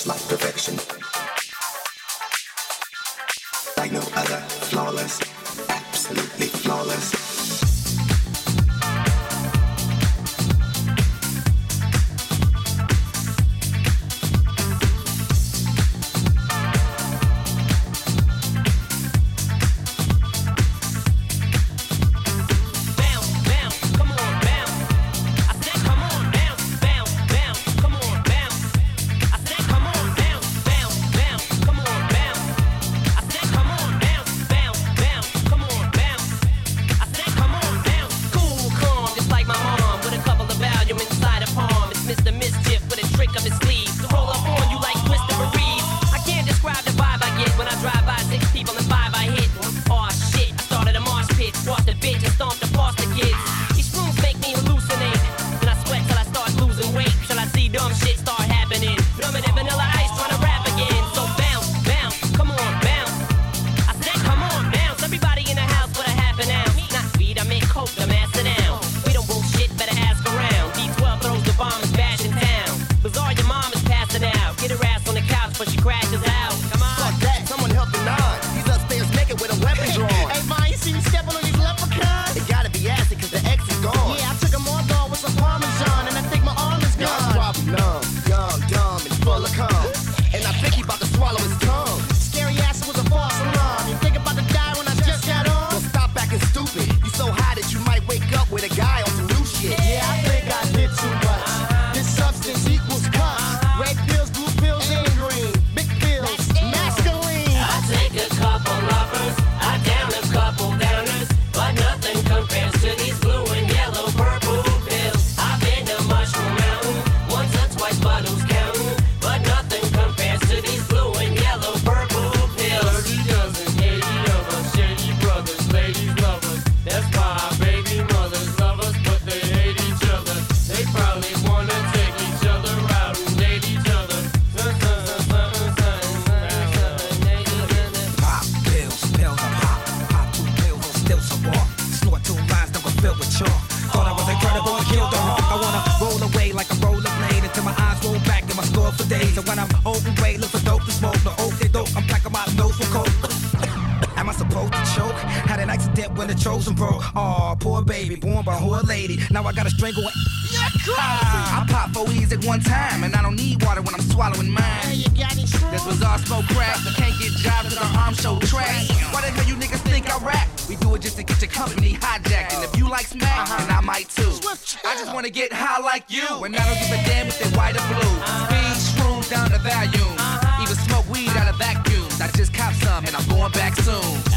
just like perfection. Like no other, flawless, absolutely flawless. Now I gotta strangle it. I pop 4 E's at one time, and I don't need water when I'm swallowing mine. This was all smoke crack. You can't get jobs cause our arms show trash. Why the hell you niggas think I rap? We do it just to get your company hijacked. And if you like smack, then I might too. I just wanna get high like you, and I don't give a damn if they're white or blue. Speed, shrooms down to volume. Even smoke weed out of vacuums. I just cop some, and I'm going back soon.